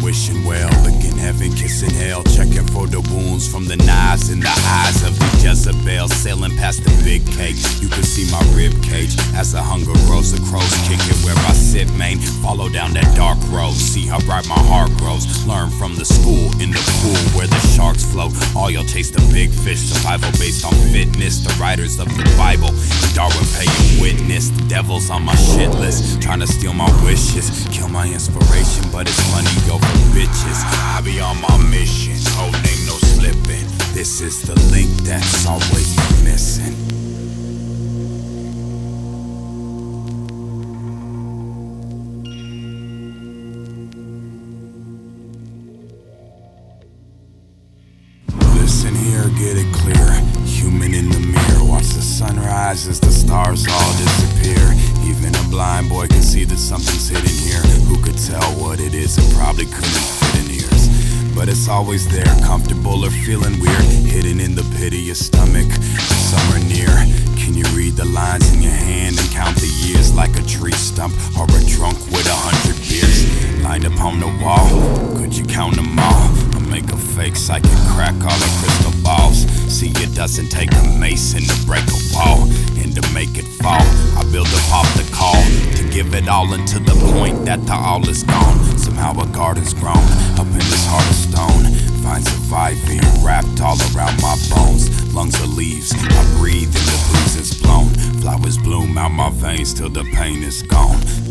wishing well, licking heaven, kissing hell, checking for the wounds from the knives in the eyes of the Jezebel, sailing past the big cake. You can see my rib cage as the hunger grows, the crows kicking where I sit, man. Follow down that dark road, see how bright my heart grows. Learn from the school in the pool where the sharks float. All y'all chase the big fish, survival based on fitness. The writers of the Bible, Darwin paying witness. The devil's on my shit list, trying to steal my wishes, kill my inspiration, but it's money go for bitches. I be on my mission, code name no slipping. This is the link that's always been missing. Listen here, get it clear. Human in the mirror, watch the sunrise as the stars all disappear. Even a blind boy can see that something's hidden here. Who could tell what it is? It probably couldn't fit in ears, but it's always there, comfortable or feeling weird, hidden in the pit of your stomach, somewhere near. Can you read the lines in your hand and count the years like a tree stump or a drunk with 100 beers lined upon the wall? Could you count them all? Or make a fake psychic crack all the crystal balls? See, it doesn't take a mason to break a wall and to make it fall. I build up off the call to give it all until the point that the all is gone. Somehow a garden's grown up in this heart of stone. Find surviving wrapped all around my bones. Lungs are leaves, I breathe and the breeze is blown. Flowers bloom out my veins till the pain is gone.